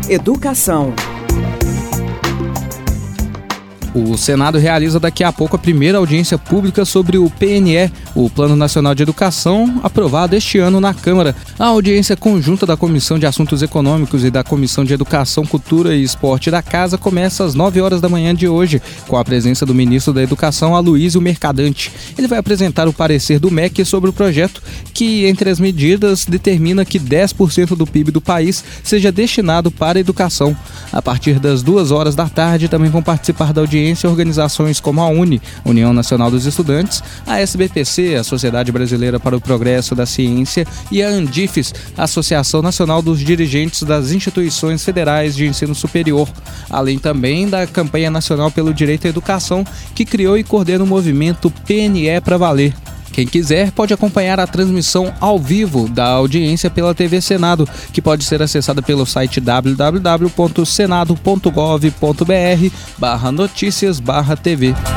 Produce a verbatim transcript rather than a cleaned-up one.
Educação. O Senado realiza daqui a pouco a primeira audiência pública sobre o P N E, o Plano Nacional de Educação, aprovado este ano na Câmara. A audiência conjunta da Comissão de Assuntos Econômicos e da Comissão de Educação, Cultura e Esporte da Casa começa às nove horas da manhã de hoje, com a presença do ministro da Educação, Aloysio Mercadante. Ele vai apresentar o parecer do M E C sobre o projeto, que, entre as medidas, determina que dez por cento do P I B do país seja destinado para a educação. A partir das duas horas da tarde, também vão participar da audiência organizações como a UNE, União Nacional dos Estudantes, a S B P C, a Sociedade Brasileira para o Progresso da Ciência, e a ANDIFES, Associação Nacional dos Dirigentes das Instituições Federais de Ensino Superior, além também da Campanha Nacional pelo Direito à Educação, que criou e coordena o movimento P N E pra Valer. Quem quiser pode acompanhar a transmissão ao vivo da audiência pela T V Senado, que pode ser acessada pelo site w w w ponto senado ponto gov ponto b r barra notícias barra T V.